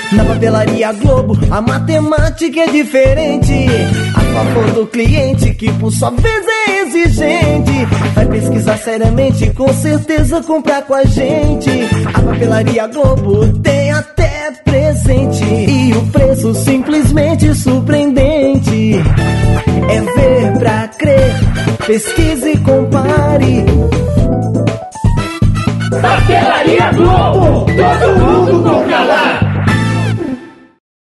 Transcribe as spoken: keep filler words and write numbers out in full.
Na papelaria Globo, a matemática é diferente, a favor do cliente que por sua vez é exigente. Vai pesquisar seriamente, com certeza comprar com a gente. A papelaria Globo tem até presente, e o preço simplesmente surpreendente. É ver pra crer, pesquise e compare. Papelaria Globo, todo mundo compra